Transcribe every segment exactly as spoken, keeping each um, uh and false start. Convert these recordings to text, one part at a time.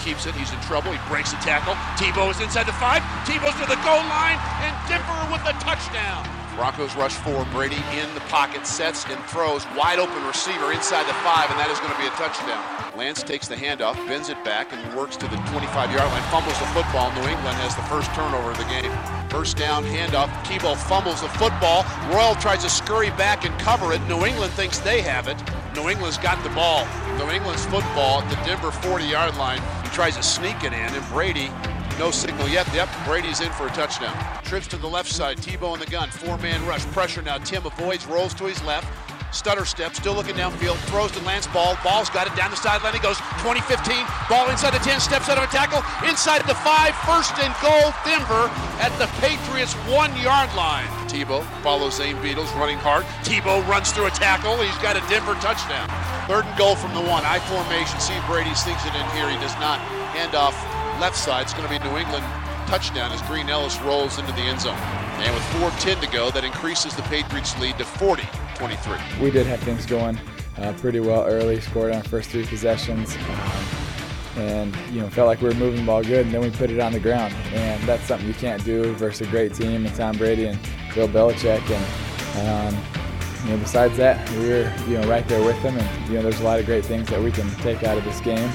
keeps it. He's in trouble. He breaks the tackle. Tebow is inside the five. Tebow's to the goal line, and Denver with the touchdown. Broncos rush four. Brady in the pocket, sets and throws. Wide open receiver inside the five, and that is going to be a touchdown. Lance takes the handoff, bends it back, and works to the twenty-five-yard line. Fumbles the football. New England has the first turnover of the game. First down, handoff. Tebow fumbles the football. Royal tries to scurry back and cover it. New England thinks they have it. New England's got the ball. New England's football at the Denver forty-yard line. He tries to sneak it in, and Brady, no signal yet. Yep, Brady's in for a touchdown. Trips to the left side. Tebow in the gun. Four-man rush. Pressure now. Tim avoids, rolls to his left. Stutter step, still looking downfield, throws to Lance Ball. Ball's got it down the sideline. He goes twenty fifteen. Ball inside the ten, steps out of a tackle. Inside the five, first and goal, Denver at the Patriots one-yard line. Tebow follows Zane Beadles, running hard. Tebow runs through a tackle. He's got a Denver touchdown. Third and goal from the one. I formation. See if Brady sinks it in here. He does not. Hand off left side. It's going to be New England touchdown as Green Ellis rolls into the end zone. And with four ten to go, that increases the Patriots' lead to forty twenty-three. We did have things going uh, pretty well early, scored on our first three possessions, um, and you know felt like we were moving the ball good, and then we put it on the ground. And that's something you can't do versus a great team and Tom Brady and Bill Belichick. And um, you know, besides that, we were you know right there with them, and you know there's a lot of great things that we can take out of this game.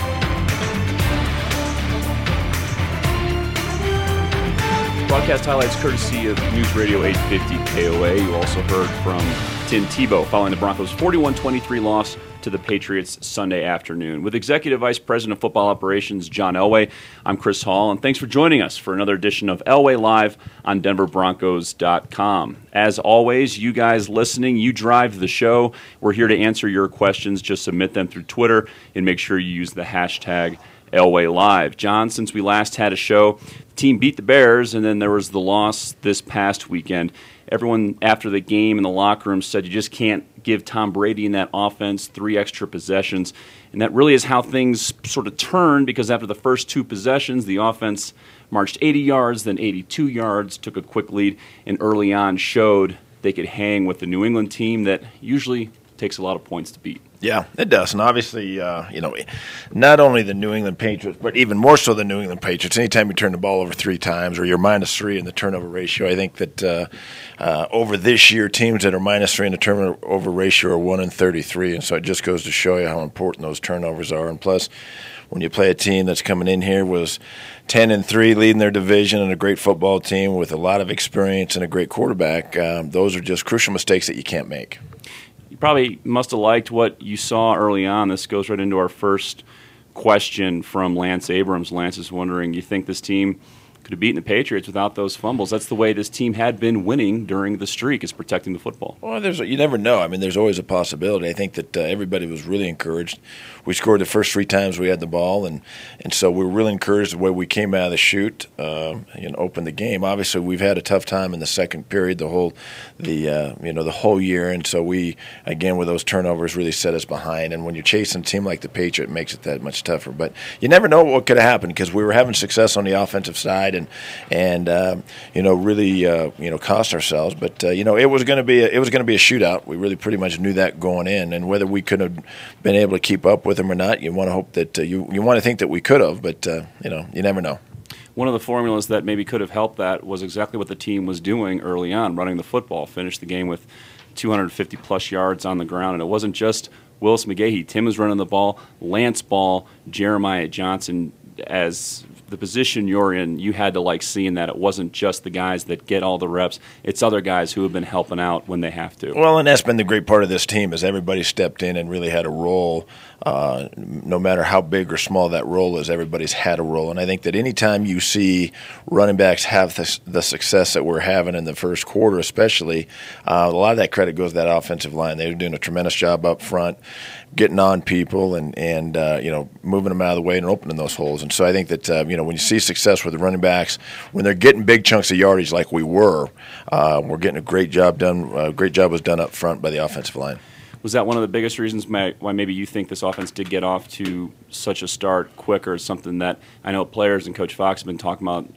Broadcast highlights courtesy of News Radio eight fifty K O A. You also heard from Tim Tebow following the Broncos' forty-one twenty-three loss to the Patriots Sunday afternoon. With Executive Vice President of Football Operations John Elway, I'm Chris Hall, and thanks for joining us for another edition of Elway Live on Denver Broncos dot com. As always, you guys listening, you drive the show. We're here to answer your questions. Just submit them through Twitter and make sure you use the hashtag Elway Live. John, since we last had a show, the team beat the Bears, and then there was the loss this past weekend. Everyone after the game in the locker room said you just can't give Tom Brady in that offense three extra possessions. And that really is how things sort of turned, because after the first two possessions, the offense marched eighty yards, then eighty-two yards, took a quick lead, and early on showed they could hang with the New England team that usually takes a lot of points to beat. Yeah, it does. And obviously, uh, you know, not only the New England Patriots, but even more so the New England Patriots. Anytime you turn the ball over three times or you're minus three in the turnover ratio, I think that uh, uh, over this year, teams that are minus three in the turnover ratio are one in thirty-three. And so it just goes to show you how important those turnovers are. And plus, when you play a team that's coming in here was ten and three, leading their division, and a great football team with a lot of experience and a great quarterback, um, those are just crucial mistakes that you can't make. You probably must have liked what you saw early on. This goes right into our first question from Lance Abrams. Lance is wondering, you think this team could have beaten the Patriots without those fumbles? That's the way this team had been winning during the streak, is protecting the football. Well, there's you never know. I mean, there's always a possibility. I think that uh, everybody was really encouraged. We scored the first three times we had the ball, and, and so we were really encouraged the way we came out of the chute uh, and opened the game. Obviously, we've had a tough time in the second period, the whole the uh, you know the whole year, and so we again with those turnovers really set us behind. And when you're chasing a team like the Patriot, it makes it that much tougher. But you never know what could have happened, because we were having success on the offensive side, and and uh, you know really uh, you know cost ourselves. But uh, you know it was going to be a, it was going to be a shootout. We really pretty much knew that going in, and whether we could have been able to keep up with them or not, you want to hope that uh, you you want to think that we could have, but uh, you know you never know. One of the formulas that maybe could have helped that was exactly what the team was doing early on, running the football. Finished the game with two hundred fifty plus yards on the ground, and it wasn't just Willis McGahee. Tim was running the ball, Lance Ball, Jeremiah Johnson. As the position you're in, you had to like seeing that it wasn't just the guys that get all the reps. It's other guys who have been helping out when they have to. Well, and that's been the great part of this team, is everybody stepped in and really had a role. Uh, no matter how big or small that role is, everybody's had a role. And I think that anytime you see running backs have the, the success that we're having in the first quarter especially, uh, a lot of that credit goes to that offensive line. They're doing a tremendous job up front, getting on people and, and uh, you know, moving them out of the way and opening those holes. And so I think that, uh, you know, when you see success with the running backs, when they're getting big chunks of yardage like we were, uh, we're getting a great job done. A great job was done up front by the offensive line. Was that one of the biggest reasons why maybe you think this offense did get off to such a start quicker? Something that I know players and Coach Fox have been talking about in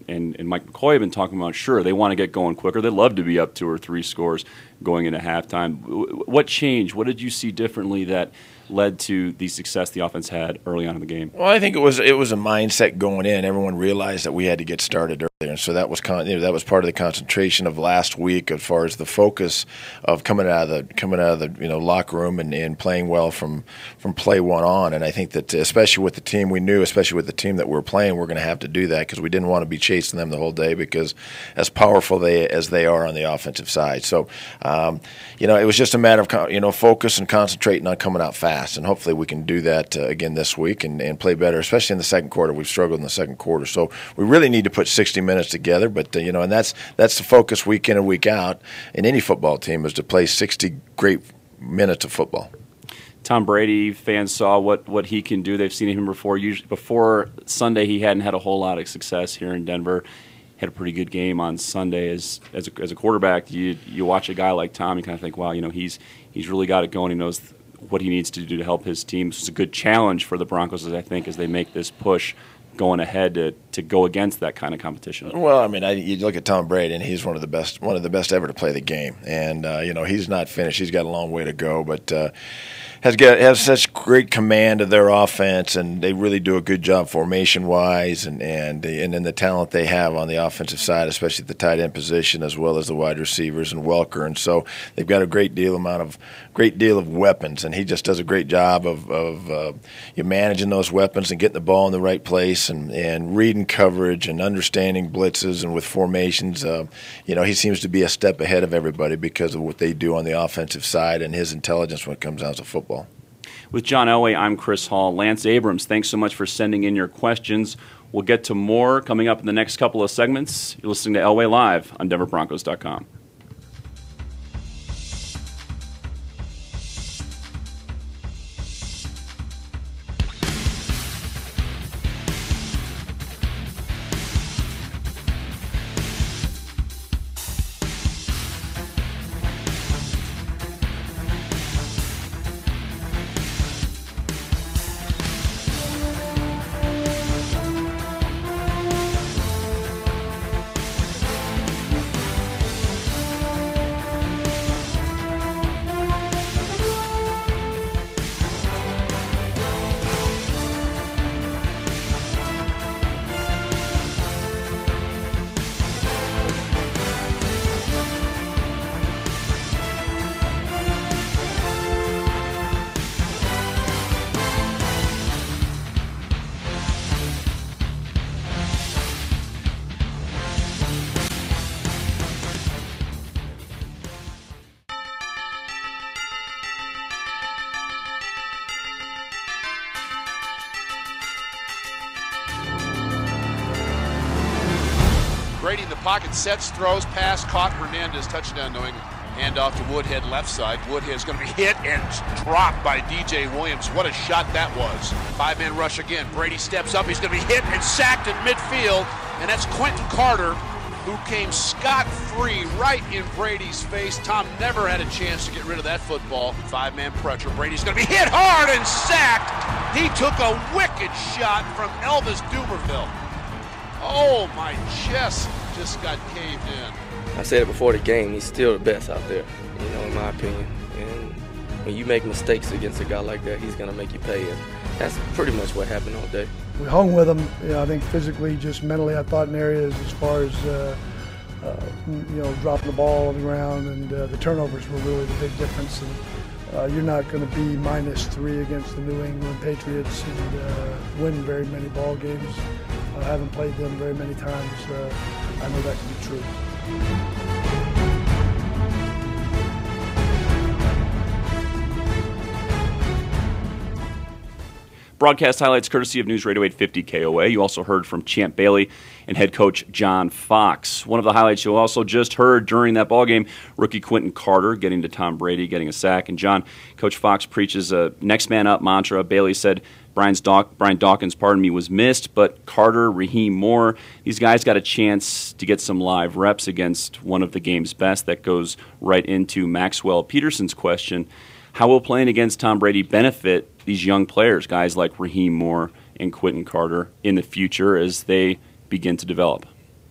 and, and Mike McCoy have been talking about, sure, they want to get going quicker. They love to be up two or three scores going into halftime. What changed? What did you see differently that led to the success the offense had early on in the game? Well, I think it was it was a mindset going in. Everyone realized that we had to get started earlier, and so that was con- you know, that was part of the concentration of last week as far as the focus of coming out of the coming out of the you know locker room and, and playing well from from play one on. And I think that especially with the team we knew, especially with the team that we're playing, we're going to have to do that because we didn't want to be chasing them the whole day because as powerful they as they are on the offensive side. So um, you know it was just a matter of you know focus and concentrating on coming out fast. And hopefully we can do that uh, again this week and, and play better, especially in the second quarter. We've struggled in the second quarter, so we really need to put sixty minutes together. But uh, you know, and that's that's the focus week in and week out in any football team is to play sixty great minutes of football. Tom Brady, fans saw what, what he can do. They've seen him before. Usually before Sunday, he hadn't had a whole lot of success here in Denver. Had a pretty good game on Sunday as as a, as a quarterback. You you watch a guy like Tom, you kind of think, wow, you know, he's he's really got it going. He knows what he needs to do to help his team. It's a good challenge for the Broncos, as I think, as they make this push going ahead to, to go against that kind of competition. Well, I mean, I, you look at Tom Brady, and he's one of the best, one of the best ever to play the game. And uh, you know, he's not finished; he's got a long way to go, but uh, has got has such great command of their offense, and they really do a good job formation wise, and and and then the talent they have on the offensive side, especially at the tight end position, as well as the wide receivers and Welker, and so they've got a great deal amount of great deal of weapons, and he just does a great job of of uh, you managing those weapons and getting the ball in the right place. And, and reading coverage and understanding blitzes and with formations, uh, you know, he seems to be a step ahead of everybody because of what they do on the offensive side and his intelligence when it comes down to football. With John Elway, I'm Chris Hall. Lance Abrams, thanks so much for sending in your questions. We'll get to more coming up in the next couple of segments. You're listening to Elway Live on Denver Broncos dot com. Brady in the pocket, sets, throws, pass, caught. Hernandez, touchdown, New England. Hand off to Woodhead, left side. Woodhead is going to be hit and dropped by D J Williams. What a shot that was. Five-man rush again. Brady steps up. He's going to be hit and sacked in midfield. And that's Quentin Carter, who came scot-free right in Brady's face. Tom never had a chance to get rid of that football. Five-man pressure. Brady's going to be hit hard and sacked. He took a wicked shot from Elvis Dumerville. Oh, my chest just got caved in. I said it before the game, he's still the best out there, you know, in my opinion. And when you make mistakes against a guy like that, he's going to make you pay. And that's pretty much what happened all day. We hung with him, you know, I think physically, just mentally, I thought in areas as far as, uh, uh, you know, dropping the ball on the ground, and uh, the turnovers were really the big difference. And uh, you're not going to be minus three against the New England Patriots and uh, win very many ball games. I haven't played them very many times. Uh, I know that to be true. Broadcast highlights courtesy of News Radio eight fifty K O A. You also heard from Champ Bailey and head coach John Fox. One of the highlights you also just heard during that ballgame, rookie Quentin Carter getting to Tom Brady, getting a sack. And John, Coach Fox preaches a next man up mantra. Bailey said Brian's Daw- Brian Dawkins, pardon me, was missed, but Carter, Raheem Moore, these guys got a chance to get some live reps against one of the game's best. That goes right into Maxwell Peterson's question. How will playing against Tom Brady benefit these young players, guys like Raheem Moore and Quentin Carter, in the future as they begin to develop?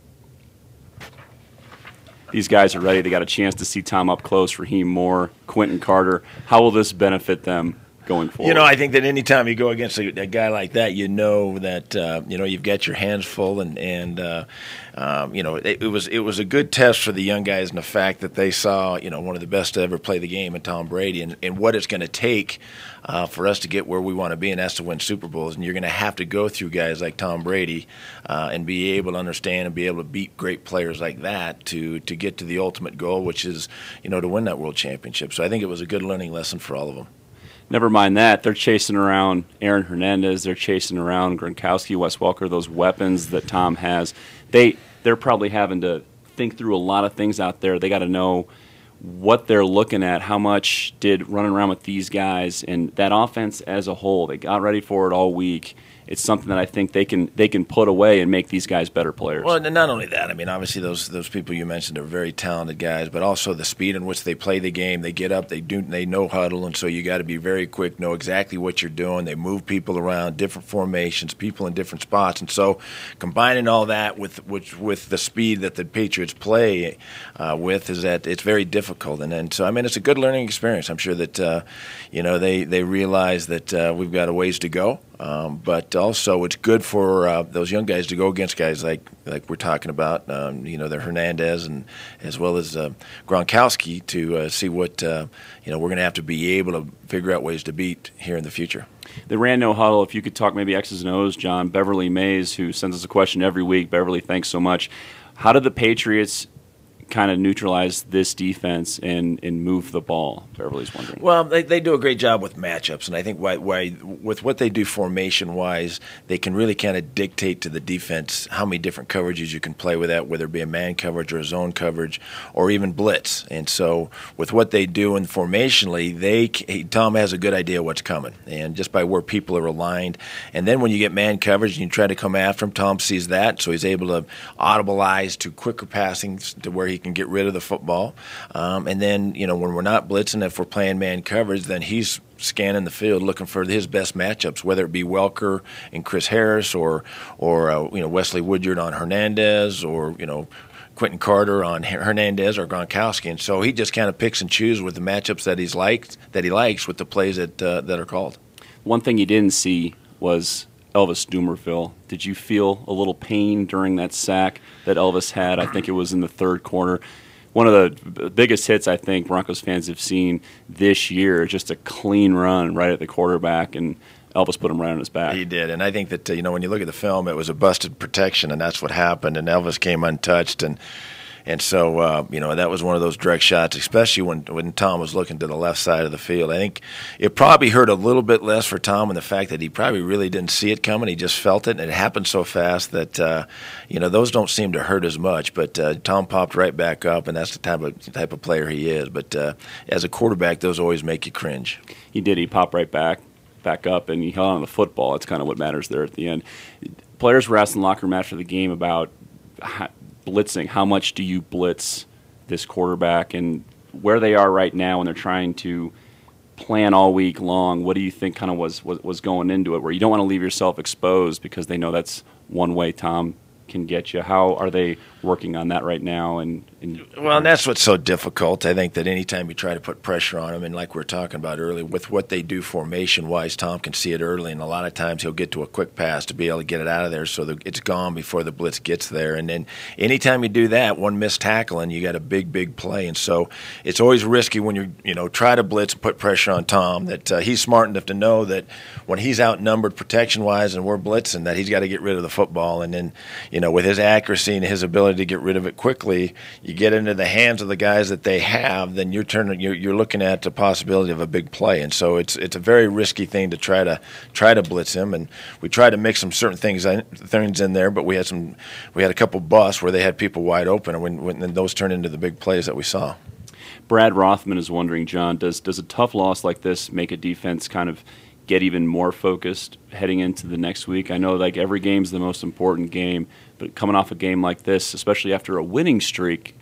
these guys are ready. They got a chance to see Tom up close, Raheem Moore, Quentin Carter. How will this benefit them going forward? You know, I think that any time you go against a, a guy like that, you know that uh, you know you've got your hands full, and and uh, um, you know it, it was it was a good test for the young guys in the fact that they saw you know one of the best to ever play the game in Tom Brady, and, and what it's going to take uh, for us to get where we want to be, and that's to win Super Bowls. And you're going to have to go through guys like Tom Brady uh, and be able to understand and be able to beat great players like that to to get to the ultimate goal, which is you know to win that world championship. So I think it was a good learning lesson for all of them. Never mind that. They're chasing around Aaron Hernandez. They're chasing around Gronkowski, Wes Welker, those weapons that Tom has. They, they're probably having to think through a lot of things out there. They got to know what they're looking at, how much did running around with these guys, and that offense as a whole. They got ready for it all week. It's something that I think they can they can put away and make these guys better players. Well, and not only that, I mean, obviously those those people you mentioned are very talented guys, but also the speed in which they play the game. They get up, they do, they know huddle, and so you got to be very quick, know exactly what you're doing. They move people around, different formations, people in different spots, and so combining all that with with, with the speed that the Patriots play uh, with is that it's very difficult. And then so I mean, it's a good learning experience. I'm sure that uh, you know they they realize that uh, we've got a ways to go. Um, but also, it's good for uh, those young guys to go against guys like like we're talking about. Um, you know, they're Hernandez and as well as uh, Gronkowski to uh, see what uh, you know we're going to have to be able to figure out ways to beat here in the future. They ran no huddle. If you could talk maybe X's and O's, John. Beverly Mays, who sends us a question every week. Beverly, thanks so much. How did the Patriots kind of neutralize this defense and, and move the ball? Beverly's wondering. Well, they, they do a great job with matchups, and I think why, why with what they do formation-wise, they can really kind of dictate to the defense how many different coverages you can play with that, whether it be a man coverage or a zone coverage or even blitz. And so with what they do and formationally, they Tom has a good idea what's coming, and just by where people are aligned. And then when you get man coverage and you try to come after him, Tom sees that, so he's able to audibilize to quicker passing to where he He can get rid of the football. Um, and then, you know, when we're not blitzing, if we're playing man coverage, then he's scanning the field looking for his best matchups, whether it be Welker and Chris Harris or, or uh, you know, Wesley Woodyard on Hernandez or, you know, Quentin Carter on Hernandez or Gronkowski. And so he just kind of picks and chooses with the matchups that he's liked, that he likes with the plays that, uh, that are called. One thing you didn't see was Elvis Dumervil. Did you feel a little pain during that sack that Elvis had? I think it was in the third quarter. One of the biggest hits I think Broncos fans have seen this year, just a clean run right at the quarterback, and Elvis put him right on his back. He did, and I think that, you know, when you look at the film, it was a busted protection, and that's what happened, and Elvis came untouched, and And so, uh, you know, that was one of those direct shots, especially when, when Tom was looking to the left side of the field. I think it probably hurt a little bit less for Tom in the fact that he probably really didn't see it coming. He just felt it, and it happened so fast that, uh, you know, those don't seem to hurt as much. But uh, Tom popped right back up, and that's the type of, type of player he is. But uh, as a quarterback, those always make you cringe. He did. He popped right back, back up, and he held on to the football. It's kind of what matters there at the end. Players were asked in the locker room after the game about how, blitzing. How much do you blitz this quarterback, and where they are right now when they're trying to plan all week long? What do you think kind of was, was, was going into it, where you don't want to leave yourself exposed because they know that's one way Tom can get you? How are they working on that right now? And, and well, and that's what's so difficult. I think that anytime you try to put pressure on them, and like we were talking about earlier, with what they do formation-wise, Tom can see it early, and a lot of times he'll get to a quick pass to be able to get it out of there so that it's gone before the blitz gets there. And then anytime you do that, one missed tackle, and you got a big, big play. And so it's always risky when you you know try to blitz and put pressure on Tom, that uh, he's smart enough to know that when he's outnumbered protection-wise and we're blitzing, that he's got to get rid of the football. And then, you know, with his accuracy and his ability to get rid of it quickly, you get into the hands of the guys that they have, then you're turning, you're, you're looking at the possibility of a big play. And so it's it's a very risky thing to try to try to blitz him. And we tried to mix some certain things in, things in there, but we had some we had a couple busts where they had people wide open, and when, when and those turned into the big plays that we saw. Brad Rothman is wondering, John, does does a tough loss like this make a defense kind of get even more focused heading into the next week? I know like every game's the most important game, but coming off a game like this, especially after a winning streak,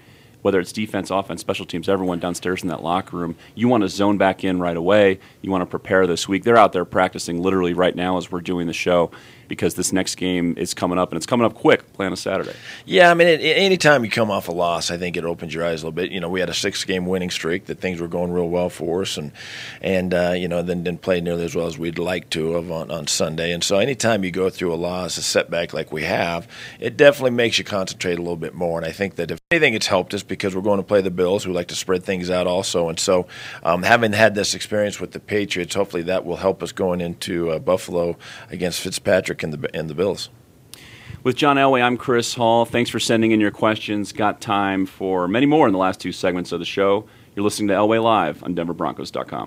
whether it's defense, offense, special teams, everyone downstairs in that locker room, you want to zone back in right away. You want to prepare this week. They're out there practicing literally right now as we're doing the show, because this next game is coming up, and it's coming up quick, playing a Saturday. Yeah, I mean, it, anytime you come off a loss, I think it opens your eyes a little bit. You know, we had a six-game winning streak that things were going real well for us, and, and uh, you know, then didn't play nearly as well as we'd like to have on, on Sunday. And so anytime you go through a loss, a setback like we have, it definitely makes you concentrate a little bit more. And I think that if anything, it's helped us because we're going to play the Bills, who like to spread things out also. And so um, having had this experience with the Patriots, hopefully that will help us going into uh, Buffalo against Fitzpatrick and the, and the Bills. With John Elway, I'm Chris Hall. Thanks for sending in your questions. Got time for many more in the last two segments of the show. You're listening to Elway Live on Denver Broncos dot com.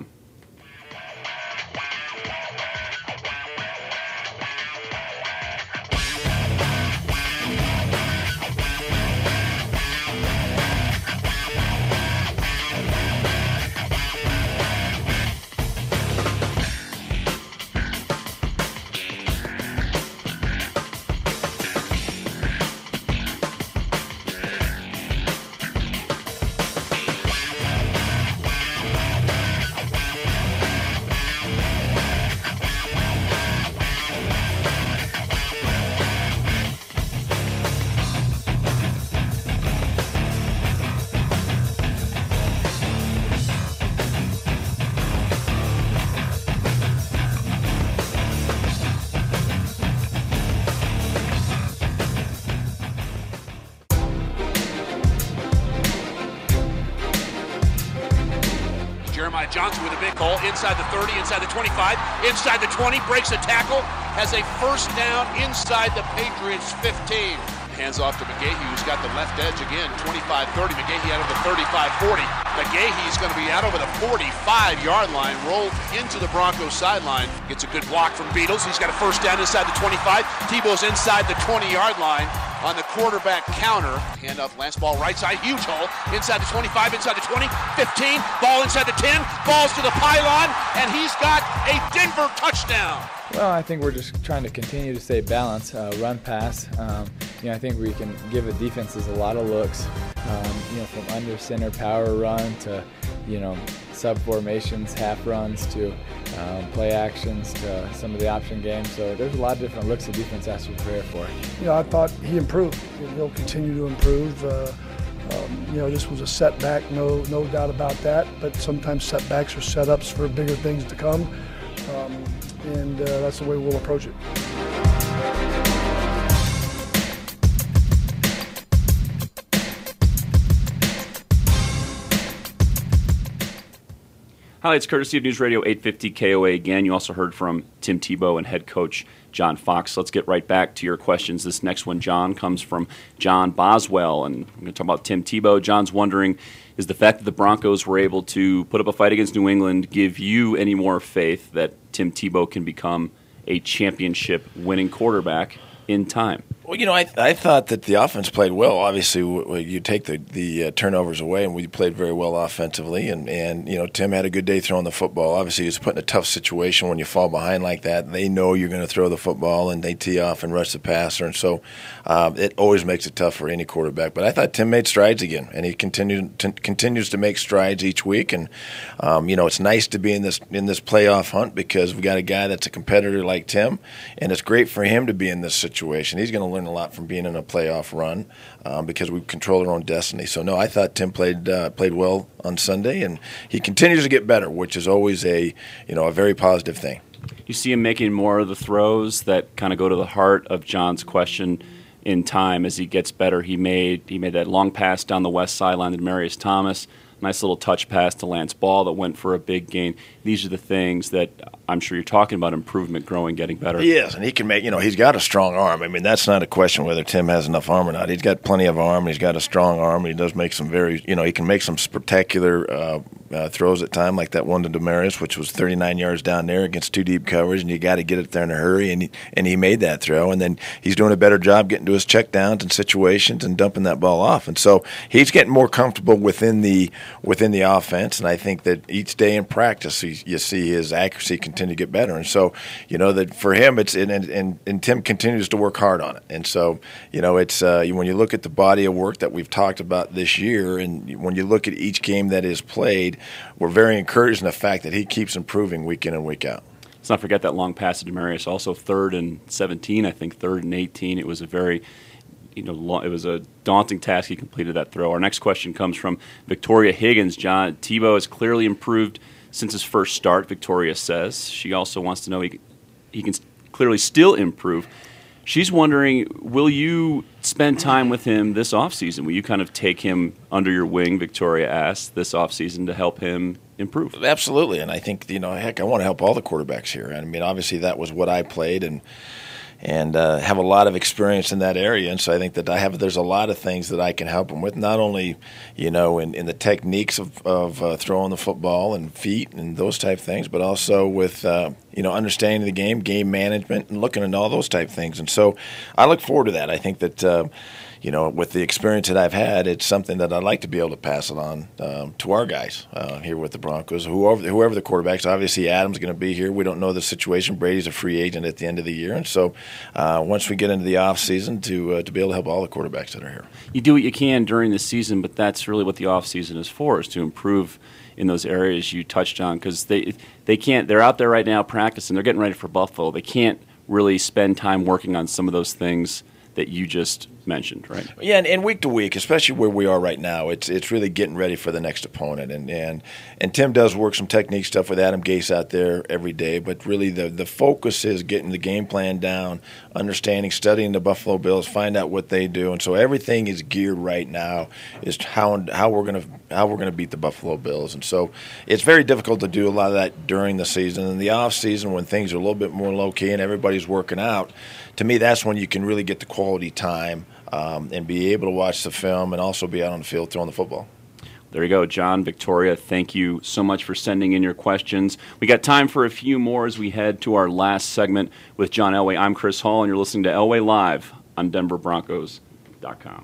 Jeremiah Johnson with a big hole, inside the thirty, inside the twenty-five, inside the twenty, breaks a tackle, has a first down inside the Patriots fifteen. Hands off to McGahee, who's got the left edge again, twenty-five thirty. McGahee out of the thirty-five forty. McGahee's going to be out over the forty-five-yard line, rolled into the Broncos sideline. Gets a good block from Beatles. He's got a first down inside the twenty-five. Tebow's inside the twenty-yard line on the quarterback counter. Hand off, last ball right side, huge hole. Inside the twenty-five, inside the twenty, fifteen. Ball inside the ten, balls to the pylon, and he's got a Denver touchdown. Well, I think we're just trying to continue to stay balanced, uh, run pass. Um, you know, I think we can give the defenses a lot of looks, um, you know, from under center power run to, you know, sub formations, half runs to um, play actions to some of the option games. So there's a lot of different looks the defense has to prepare for. You know, I thought he improved. He'll continue to improve. Uh, um, you know, this was a setback, no, no doubt about that. But sometimes setbacks are setups for bigger things to come. Um, and uh, that's the way we'll approach it. Highlights courtesy of News Radio eight fifty K O A again. You also heard from Tim Tebow and head coach John Fox. Let's get right back to your questions. This next one, John, comes from John Boswell, and we're going to talk about Tim Tebow. John's wondering, is the fact that the Broncos were able to put up a fight against New England give you any more faith that Tim Tebow can become a championship winning quarterback in time? Well, you know, I I thought that the offense played well. Obviously, w- you take the the uh, turnovers away, and we played very well offensively. And, and you know, Tim had a good day throwing the football. Obviously, he was put in a tough situation when you fall behind like that. They know you're going to throw the football, and they tee off and rush the passer. And so um, it always makes it tough for any quarterback. But I thought Tim made strides again, and he continued t- continues to make strides each week. And um, you know, it's nice to be in this in this playoff hunt because we got a guy that's a competitor like Tim, and it's great for him to be in this situation. He's going to learn a lot from being in a playoff run um, because we control our own destiny. So no, I thought Tim played uh, played well on Sunday, and he continues to get better, which is always a you know a very positive thing. You see him making more of the throws that kind of go to the heart of John's question in time as he gets better. He made he made that long pass down the west sideline to Demarius Thomas. Nice little touch pass to Lance Ball that went for a big gain. These are the things that I'm sure you're talking about, improvement, growing, getting better. He is, and he can make, you know, he's got a strong arm. I mean, that's not a question whether Tim has enough arm or not. He's got plenty of arm, and he's got a strong arm, and he does make some very, you know, he can make some spectacular uh, uh, throws at time, like that one to Demarius, which was thirty-nine yards down there against two deep coverage, and you got to get it there in a hurry, and he, and he made that throw, and then he's doing a better job getting to his check downs and situations and dumping that ball off. And so he's getting more comfortable within the within the offense. And I think that each day in practice, you, you see his accuracy continue to get better. And so, you know, that for him, it's and, and, and Tim continues to work hard on it. And so, you know, it's uh, when you look at the body of work that we've talked about this year, and when you look at each game that is played, we're very encouraged in the fact that he keeps improving week in and week out. Let's not forget that long pass to Demarius, also third and seventeen, I think third and eighteen. It was a very, you know, long, it was a daunting task. He completed that throw. Our next question comes from Victoria Higgins. John, Tebow has clearly improved since his first start, Victoria says. She also wants to know he, he can clearly still improve. She's wondering, will you spend time with him this offseason? Will you kind of take him under your wing, Victoria asked, this offseason to help him improve? Absolutely, and I think, you know, heck, I want to help all the quarterbacks here. I mean, obviously that was what I played, and and uh, have a lot of experience in that area. And so I think that I have, there's a lot of things that I can help them with, not only, you know, in, in the techniques of, of uh, throwing the football and feet and those type of things, but also with, uh, you know, understanding the game, game management, and looking at all those type of things. And so I look forward to that. I think that, uh, you know, with the experience that I've had, it's something that I'd like to be able to pass it on um, to our guys uh, here with the Broncos. Whoever, whoever the quarterbacks, obviously Adam's going to be here. We don't know the situation. Brady's a free agent at the end of the year. And so uh, once we get into the off season, to uh, to be able to help all the quarterbacks that are here. You do what you can during the season, but that's really what the off season is for, is to improve in those areas you touched on, because they, they can't – they're out there right now practicing. They're getting ready for Buffalo. They can't really spend time working on some of those things that you just mentioned, right? Yeah, and, and week to week, especially where we are right now, it's it's really getting ready for the next opponent. And and, and Tim does work some technique stuff with Adam Gase out there every day, but really the, the focus is getting the game plan down, understanding, studying the Buffalo Bills, find out what they do. And so everything is geared right now is how how we're gonna how we're gonna beat the Buffalo Bills. And so it's very difficult to do a lot of that during the season. In the off season, when things are a little bit more low key and everybody's working out, to me that's when you can really get the quality time um, and be able to watch the film and also be out on the field throwing the football. There you go, John, Victoria. Thank you so much for sending in your questions. We got time for a few more as we head to our last segment with John Elway. I'm Chris Hall, and you're listening to Elway Live on Denver Broncos dot com.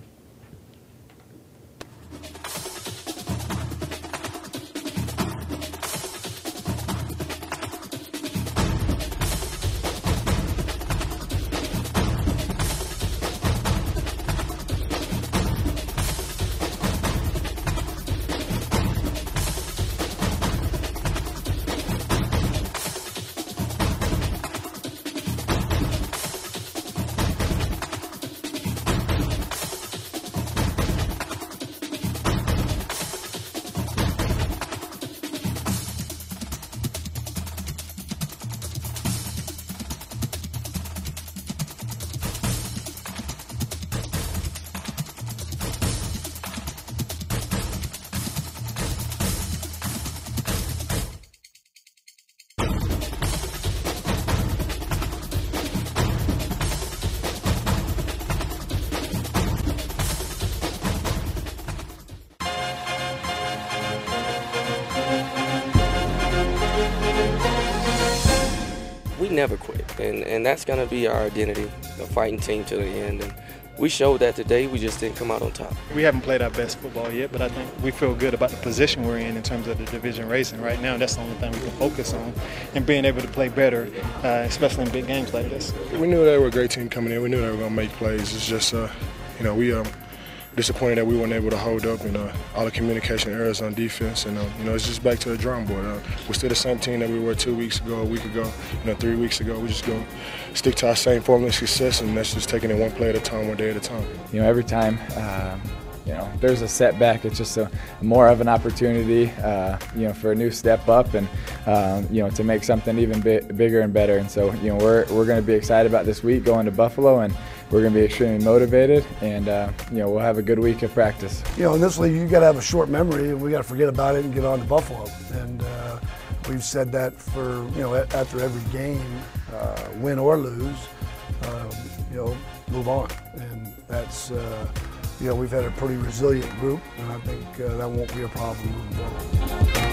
We never quit, and, and that's going to be our identity, a fighting team to the end. And we showed that today. We just didn't come out on top. We haven't played our best football yet, but I think we feel good about the position we're in in terms of the division race. And right now, that's the only thing we can focus on, and being able to play better, uh, especially in big games like this. We knew they were a great team coming in. We knew they were going to make plays. It's just, uh, you know, we um, disappointed that we weren't able to hold up, and uh, all the communication errors on defense. And, uh, you know, it's just back to the drawing board. Uh, we're still the same team that we were two weeks ago, a week ago, you know, three weeks ago. We're just going to stick to our same formula of success, and that's just taking it one play at a time, one day at a time. You know, every time, uh, you know, there's a setback, it's just a more of an opportunity, uh, you know, for a new step up and, um, you know, to make something even bi- bigger and better. And so, you know, we're, we're going to be excited about this week going to Buffalo, and we're going to be extremely motivated, and, uh, you know, we'll have a good week of practice. You know, in this league, you got to have a short memory, and we got to forget about it and get on to Buffalo. And uh, we've said that for, you know, after every game, uh, win or lose, um, you know, move on. And that's, uh, you know, we've had a pretty resilient group, and I think uh, that won't be a problem moving forward.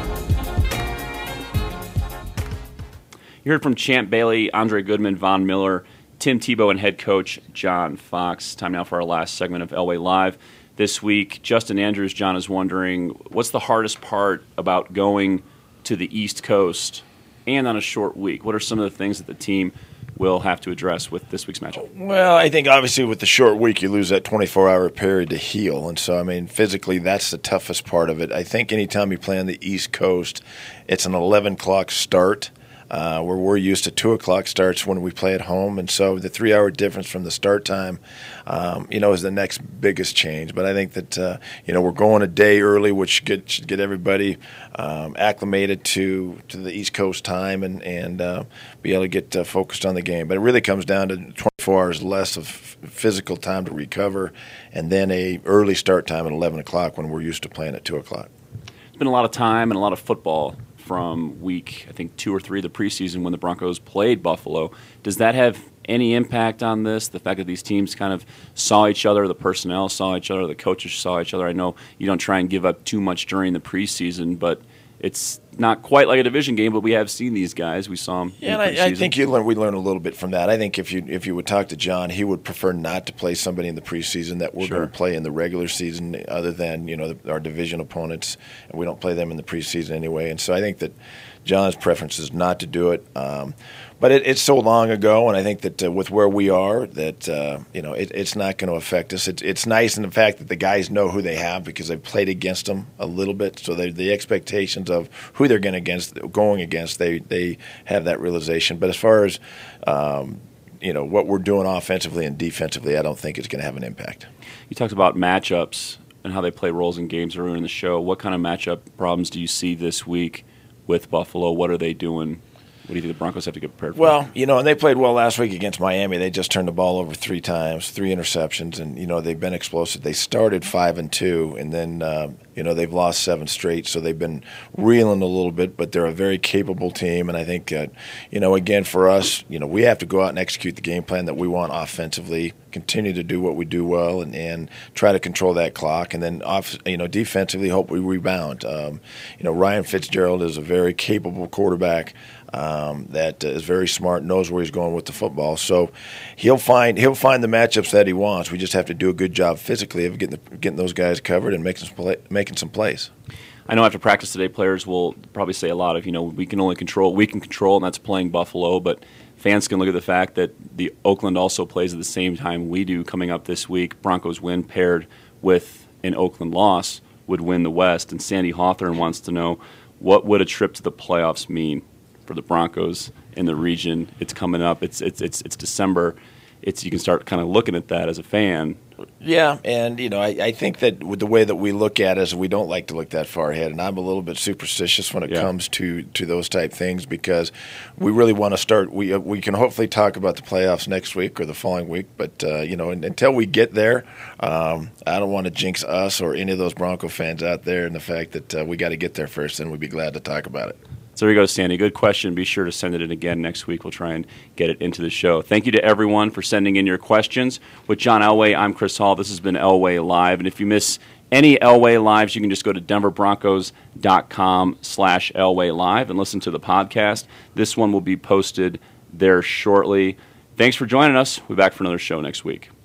You heard from Champ Bailey, Andre Goodman, Von Miller, Tim Tebow and head coach John Fox. Time now for our last segment of Elway Live. This week, Justin Andrews, John, is wondering, what's the hardest part about going to the East Coast and on a short week? What are some of the things that the team will have to address with this week's matchup? Well, I think obviously with the short week, you lose that twenty-four hour period to heal. And so, I mean, physically, that's the toughest part of it. I think anytime you play on the East Coast, it's an eleven o'clock start. Uh, where we're used to two o'clock starts when we play at home, and so the three-hour difference from the start time, um, you know, is the next biggest change. But I think that uh, you know we're going a day early, which should get, should get everybody um, acclimated to to the East Coast time and and uh, be able to get uh, focused on the game. But it really comes down to twenty-four hours less of physical time to recover, and then a early start time at eleven o'clock when we're used to playing at two o'clock. It's been a lot of time and a lot of football from week, I think, two or three of the preseason when the Broncos played Buffalo. Does that have any impact on this, the fact that these teams kind of saw each other, the personnel saw each other, the coaches saw each other? I know you don't try and give up too much during the preseason, but it's not quite like a division game, but we have seen these guys. We saw them yeah, in the and preseason. I, I think you learn, we learn a little bit from that. I think if you if you would talk to John, he would prefer not to play somebody in the preseason that we're Sure. going to play in the regular season other than, you know, the, our division opponents, and we don't play them in the preseason anyway. And so I think that John's preference is not to do it. Um, but it, it's so long ago, and I think that uh, with where we are, that uh, you know it, it's not going to affect us. It's it's nice in the fact that the guys know who they have because they've played against them a little bit, so they, the expectations of who they're going against, going against, they they have that realization. But as far as um, you know what we're doing offensively and defensively, I don't think it's going to have an impact. You talked about matchups and how they play roles in games earlier in the show. What kind of matchup problems do you see this week with Buffalo? What are they doing? What do you think the Broncos have to get prepared for? Well, you know, and they played well last week against Miami. They just turned the ball over three times, three interceptions, and, you know, they've been explosive. They started five and two, and then, uh, you know, they've lost seven straight, so they've been reeling a little bit, but they're a very capable team. And I think, uh, you know, again, for us, you know, we have to go out and execute the game plan that we want offensively, continue to do what we do well, and, and try to control that clock, and then, off, you know, defensively, hope we rebound. Um, you know, Ryan Fitzgerald is a very capable quarterback. Um, that is very smart, knows where he's going with the football. So he'll find he'll find the matchups that he wants. We just have to do a good job physically of getting the, getting those guys covered and making some play, making some plays. I know after practice today, players will probably say a lot of, you know, we can only control what we can control, and that's playing Buffalo. But fans can look at the fact that the Oakland also plays at the same time we do coming up this week. Broncos win paired with an Oakland loss would win the West. And Sandy Hawthorne wants to know, what would a trip to the playoffs mean for the Broncos in the region? It's coming up. It's it's it's it's December. It's you can start kind of looking at that as a fan. Yeah, and you know, I, I think that with the way that we look at it is we don't like to look that far ahead, and I'm a little bit superstitious when it yeah. comes to, to those type things because we really want to start. We uh, we can hopefully talk about the playoffs next week or the following week, but uh, you know, and, until we get there, um, I don't want to jinx us or any of those Bronco fans out there, and the fact that uh, we got to get there first, and we'd be glad to talk about it. So there you go, Sandy. Good question. Be sure to send it in again next week. We'll try and get it into the show. Thank you to everyone for sending in your questions. With John Elway, I'm Chris Hall. This has been Elway Live. And if you miss any Elway Lives, you can just go to denver broncos dot com slash Elway Live and listen to the podcast. This one will be posted there shortly. Thanks for joining us. We'll be back for another show next week.